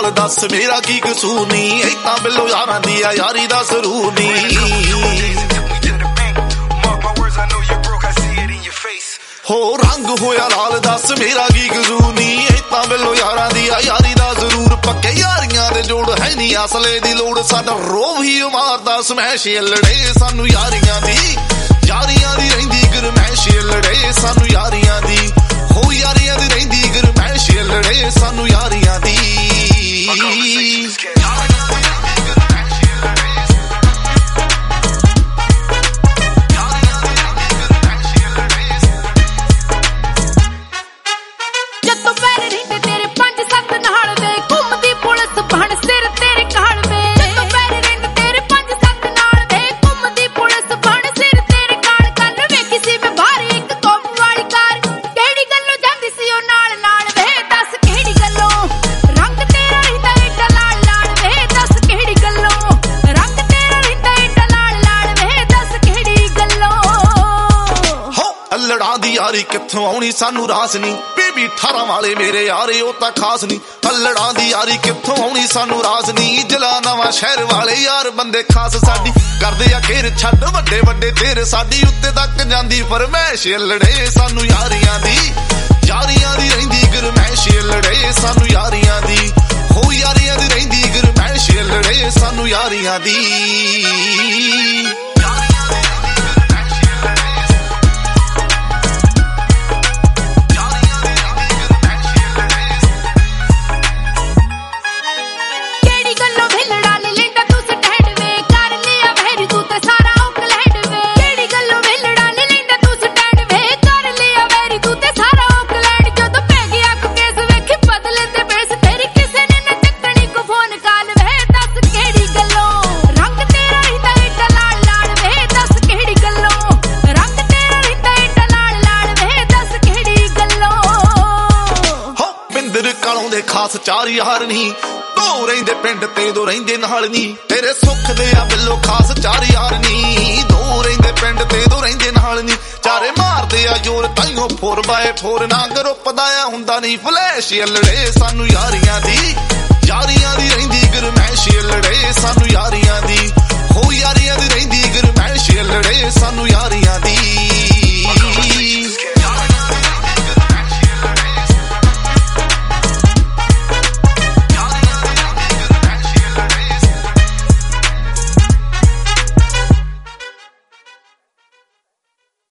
लाल दस मेरा की कसूर नी, इतना बिलो यारां दी आ यारी दा जरूर नी। हो रंग होया लाल दस मेरा की कसूर नी, इतना बिलो यारां दी आ यारी दा जरूर। पक्के यारियां दे जोड़ है नी असले दी लोड़, साडा रोव ही मारदा समैश लड़े सानू यारियां दी रहिंदी गरमैश लड़े सानू यारियां दी। हो यारियां दी रहिंदी गरमैश लड़े सानू यारियां दी। यारी कित्थों आउणी सानू रास नी, बेबी 18 वाले मेरे यारे ओ तां खास नी। अल्लड़ां दी यारी कित्थों आउणी सानू रास नी, जला नवां शहर वाले यार बंदे खास साडी। करदे आ घेर छड्ड वड्डे वड्डे तेरे साडी, उत्ते तक जांदी फरमैश लड़े सानू यारियां दी रहिंदी गरमैश लड़े सानू यारियां दी। हो यारियां दी रहिंदी गरमैश लड़े सानू यारियां दी। खास चार यार नी, दो रहिंदे पिंड ते दो रहिंदे नाल नी। तेरे सुख दे आ बिलो खास चार यार नी, दो रहिंदे पिंड ते दो रहिंदे नाल नी। चारे मारदे आ जोर ताइयों 4x4 ना ग्रुप दा आ हुंदा नी फ्लैश लड़े सानू यारियां दी रहिंदी गरमैश लड़े सानू यार।